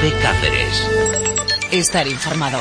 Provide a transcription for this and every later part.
COPE Cáceres. Estar informado.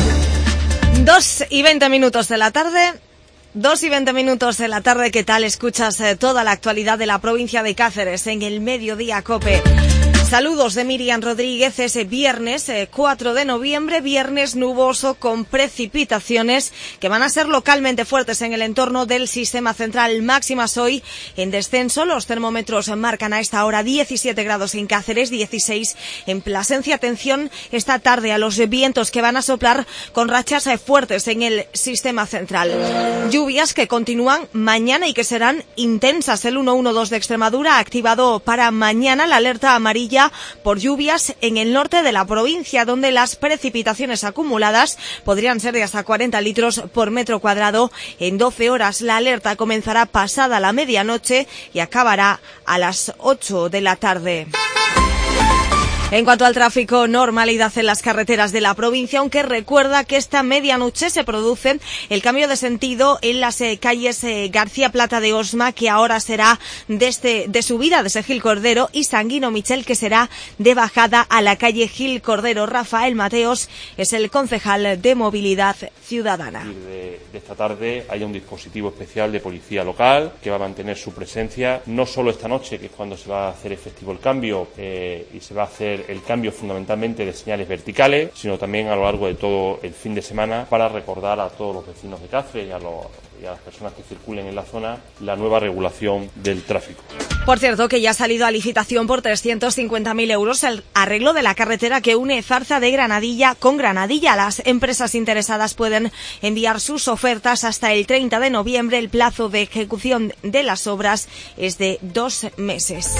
2:20 de la tarde. 2:20 de la tarde, ¿qué tal? Escuchas toda la actualidad de la provincia de Cáceres en el Mediodía COPE. Saludos de Miriam Rodríguez. Es viernes 4 de noviembre, viernes nuboso con precipitaciones que van a ser localmente fuertes en el entorno del sistema central. Máximas hoy en descenso. Los termómetros marcan a esta hora 17 grados en Cáceres, 16 en Plasencia. Atención esta tarde a los vientos que van a soplar con rachas fuertes en el sistema central. Lluvias que continúan mañana y que serán intensas. El 112 de Extremadura ha activado para mañana la alerta amarilla por lluvias en el norte de la provincia, donde las precipitaciones acumuladas podrían ser de hasta 40 litros por metro cuadrado en 12 horas. La alerta comenzará pasada la medianoche y acabará a las 8 de la tarde. En cuanto al tráfico, normalidad en las carreteras de la provincia, aunque recuerda que esta medianoche se produce el cambio de sentido en las calles García Plata de Osma, que ahora será de subida desde Gil Cordero, y Sanguino Michel, que será de bajada a la calle Gil Cordero. Rafael Mateos es el concejal de Movilidad Ciudadana. De esta tarde haya un dispositivo especial de policía local que va a mantener su presencia, no solo esta noche, que es cuando se va a hacer efectivo el cambio y se va a hacer el cambio fundamentalmente de señales verticales, sino también a lo largo de todo el fin de semana, para recordar a todos los vecinos de Cáceres y a las personas que circulen en la zona la nueva regulación del tráfico. Por cierto, que ya ha salido a licitación por 350.000 euros el arreglo de la carretera que une Zarza de Granadilla con Granadilla. Las empresas interesadas pueden enviar sus ofertas hasta el 30 de noviembre. El plazo de ejecución de las obras es de 2 meses.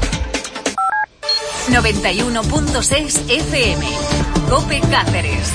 91.6 FM. COPE Cáceres.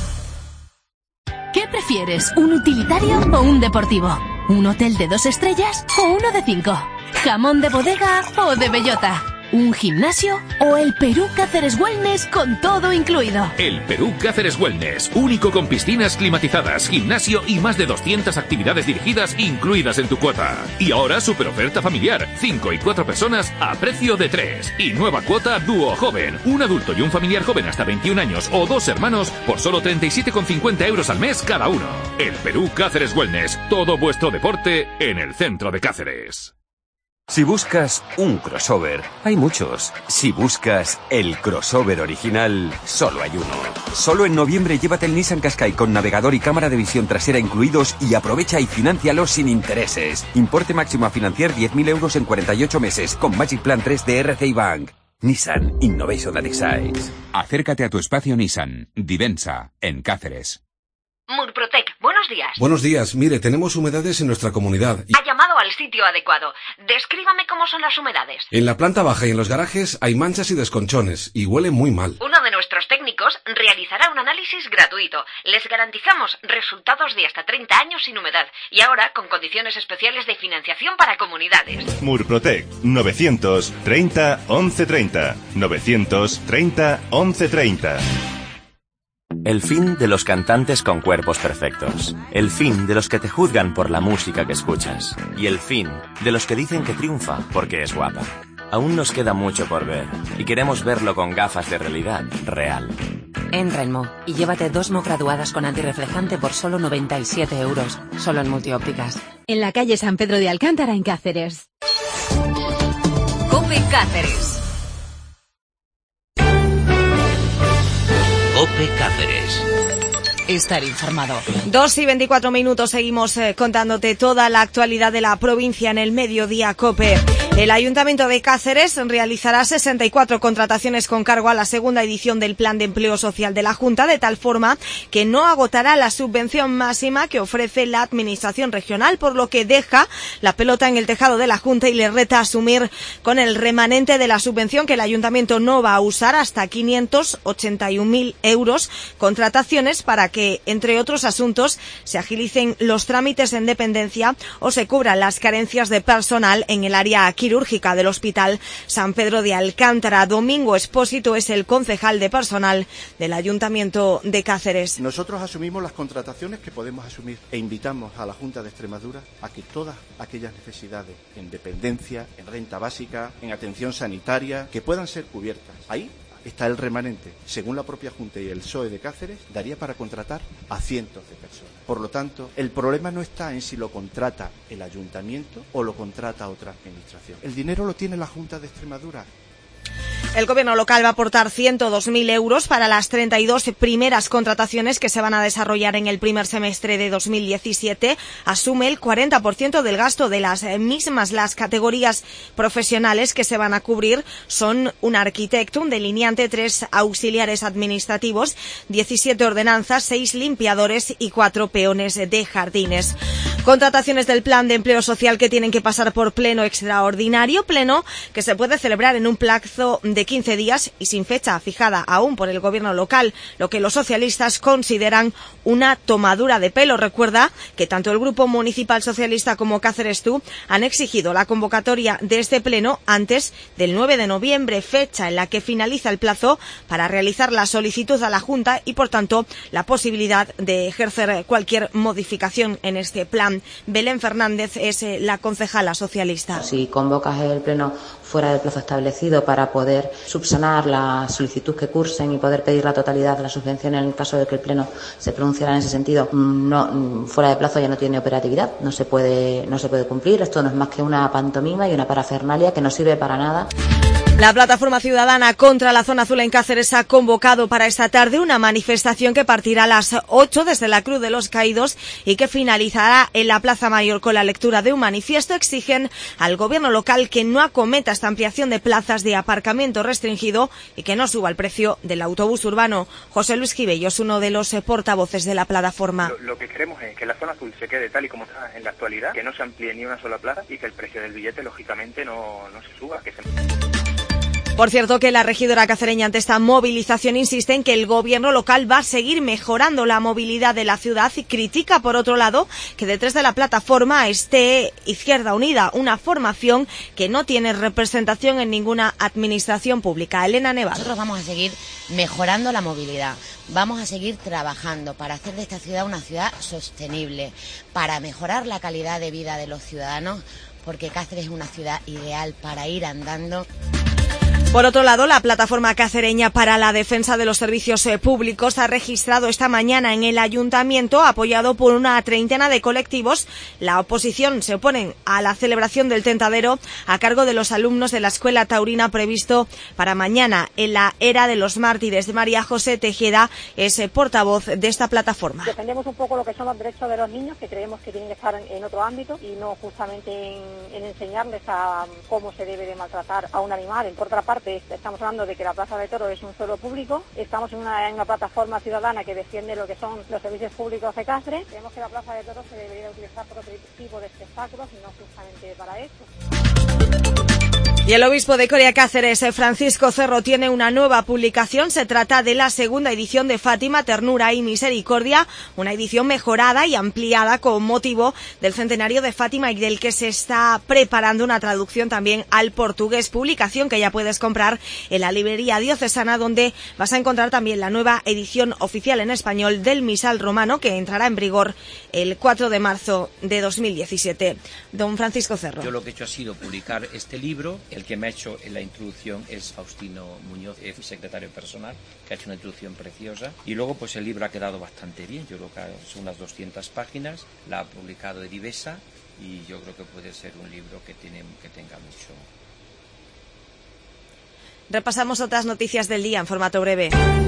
¿Qué prefieres, un utilitario o un deportivo? ¿Un hotel de 2 estrellas o uno de 5? ¿Jamón de bodega o de bellota? ¿Un gimnasio o el Perú Cáceres Wellness con todo incluido? El Perú Cáceres Wellness, único con piscinas climatizadas, gimnasio y más de 200 actividades dirigidas incluidas en tu cuota. Y ahora super oferta familiar, 5 y 4 personas a precio de 3. Y nueva cuota dúo joven, un adulto y un familiar joven hasta 21 años o 2 hermanos por solo 37,50 euros al mes cada uno. El Perú Cáceres Wellness, todo vuestro deporte en el centro de Cáceres. Si buscas un crossover, hay muchos. Si buscas el crossover original, solo hay uno. Solo en noviembre llévate el Nissan Qashqai con navegador y cámara de visión trasera incluidos y aprovecha y financialo sin intereses. Importe máximo a financiar 10.000 euros en 48 meses con Magic Plan 3 de RCI Bank. Nissan Innovation that excites. Acércate a tu espacio Nissan, Divensa, en Cáceres. Murprotec, buenos días. Buenos días. Mire, tenemos humedades en nuestra comunidad. Ha llamado al sitio adecuado. Descríbame cómo son las humedades. En la planta baja y en los garajes hay manchas y desconchones y huele muy mal. Uno de nuestros técnicos realizará un análisis gratuito. Les garantizamos resultados de hasta 30 años sin humedad y ahora con condiciones especiales de financiación para comunidades. Murprotec, 930 1130. 930 1130. El fin de los cantantes con cuerpos perfectos. El fin de los que te juzgan por la música que escuchas. Y el fin de los que dicen que triunfa porque es guapa. Aún nos queda mucho por ver y queremos verlo con gafas de realidad real. Entra en Mo y llévate 2 Mo graduadas con antirreflejante por solo 97 euros. Solo en Multiópticas. En la calle San Pedro de Alcántara, en Cáceres. COPE Cáceres. COPE Cáceres. Estar informado. 2:24 seguimos contándote toda la actualidad de la provincia en el Mediodía COPE. El Ayuntamiento de Cáceres realizará 64 contrataciones con cargo a la segunda edición del Plan de Empleo Social de la Junta, de tal forma que no agotará la subvención máxima que ofrece la Administración regional, por lo que deja la pelota en el tejado de la Junta y le reta a asumir con el remanente de la subvención que el Ayuntamiento no va a usar hasta 581.000 euros, contrataciones para que, entre otros asuntos, se agilicen los trámites en dependencia o se cubran las carencias de personal en el área quirúrgica del Hospital San Pedro de Alcántara. Domingo Expósito es el concejal de personal del Ayuntamiento de Cáceres. Nosotros asumimos las contrataciones que podemos asumir e invitamos a la Junta de Extremadura a que todas aquellas necesidades en dependencia, en renta básica, en atención sanitaria, que puedan ser cubiertas. Ahí está el remanente, según la propia Junta y el PSOE de Cáceres, daría para contratar a cientos de personas. Por lo tanto, el problema no está en si lo contrata el ayuntamiento o lo contrata otra administración. El dinero lo tiene la Junta de Extremadura. El gobierno local va a aportar 102.000 euros para las 32 primeras contrataciones que se van a desarrollar en el primer semestre de 2017. Asume el 40% del gasto de las mismas. Las categorías profesionales que se van a cubrir son un arquitecto, un delineante, 3 auxiliares administrativos, 17 ordenanzas, 6 limpiadores y 4 peones de jardines. Contrataciones del Plan de Empleo Social que tienen que pasar por pleno extraordinario, pleno que se puede celebrar en un plazo de 15 días y sin fecha fijada aún por el gobierno local, lo que los socialistas consideran una tomadura de pelo. Recuerda que tanto el Grupo Municipal Socialista como Cáceres Tú han exigido la convocatoria de este pleno antes del 9 de noviembre, fecha en la que finaliza el plazo para realizar la solicitud a la Junta y, por tanto, la posibilidad de ejercer cualquier modificación en este plan. Belén Fernández es la concejala socialista. Si convocas el pleno fuera del plazo establecido para poder subsanar la solicitud que cursen y poder pedir la totalidad de la subvención en el caso de que el pleno se pronunciara en ese sentido, fuera de plazo ya no tiene operatividad, no se puede cumplir. Esto no es más que una pantomima y una parafernalia que no sirve para nada. La Plataforma Ciudadana contra la Zona Azul en Cáceres ha convocado para esta tarde una manifestación que partirá a las 8 desde la Cruz de los Caídos y que finalizará en la Plaza Mayor con la lectura de un manifiesto. Exigen al gobierno local que no acometa esta ampliación de plazas de aparcamiento restringido y que no suba el precio del autobús urbano. José Luis Gibello es uno de los portavoces de la plataforma. Lo que queremos es que la Zona Azul se quede tal y como está en la actualidad, que no se amplíe ni una sola plaza y que el precio del billete lógicamente no se suba, que se... Por cierto, que la regidora cacereña ante esta movilización insiste en que el gobierno local va a seguir mejorando la movilidad de la ciudad y critica, por otro lado, que detrás de la plataforma esté Izquierda Unida, una formación que no tiene representación en ninguna administración pública. Elena Nevado. Nosotros vamos a seguir mejorando la movilidad, vamos a seguir trabajando para hacer de esta ciudad una ciudad sostenible, para mejorar la calidad de vida de los ciudadanos, porque Cáceres es una ciudad ideal para ir andando. Por otro lado, la Plataforma Cacereña para la Defensa de los Servicios Públicos ha registrado esta mañana en el Ayuntamiento, apoyado por una treintena de colectivos, la oposición se opone a la celebración del tentadero a cargo de los alumnos de la Escuela Taurina previsto para mañana en la Era de los Mártires. María José Tejeda es portavoz de esta plataforma. Defendemos un poco lo que son los derechos de los niños, que creemos que tienen que estar en otro ámbito y no justamente en enseñarles a cómo se debe de maltratar a un animal. Por otra parte, estamos hablando de que la Plaza de Toros es un suelo público, estamos en una plataforma ciudadana que defiende lo que son los servicios públicos de Cáceres. Creemos que la Plaza de Toros se debería utilizar por otro tipo de espectáculos y no justamente para esto. Y el obispo de Coria Cáceres, Francisco Cerro, tiene una nueva publicación. Se trata de la segunda edición de Fátima, Ternura y Misericordia, una edición mejorada y ampliada con motivo del centenario de Fátima y del que se está preparando una traducción también al portugués. Publicación que ya puedes comprar en la librería diocesana, donde vas a encontrar también la nueva edición oficial en español del Misal Romano, que entrará en vigor el 4 de marzo de 2017. Don Francisco Cerro. Yo lo que he hecho ha sido publicar este libro. El que me ha hecho en la introducción es Faustino Muñoz, secretario personal, que ha hecho una introducción preciosa. Y luego pues el libro ha quedado bastante bien. Yo creo que son unas 200 páginas. La ha publicado Edivesa y yo creo que puede ser un libro que tenga mucho. Repasamos otras noticias del día en formato breve.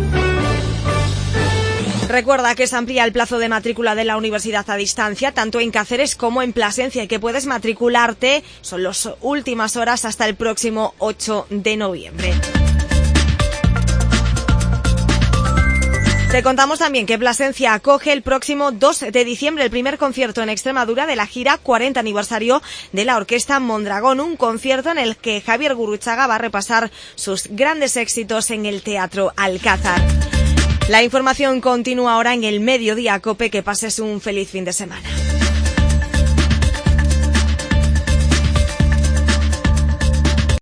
Recuerda que se amplía el plazo de matrícula de la universidad a distancia, tanto en Cáceres como en Plasencia, y que puedes matricularte, son las últimas horas hasta el próximo 8 de noviembre. Te contamos también que Plasencia acoge el próximo 2 de diciembre el primer concierto en Extremadura de la gira 40 aniversario de la Orquesta Mondragón, un concierto en el que Javier Gurruchaga va a repasar sus grandes éxitos en el Teatro Alcázar. La información continúa ahora en el Mediodía COPE. Que pases un feliz fin de semana.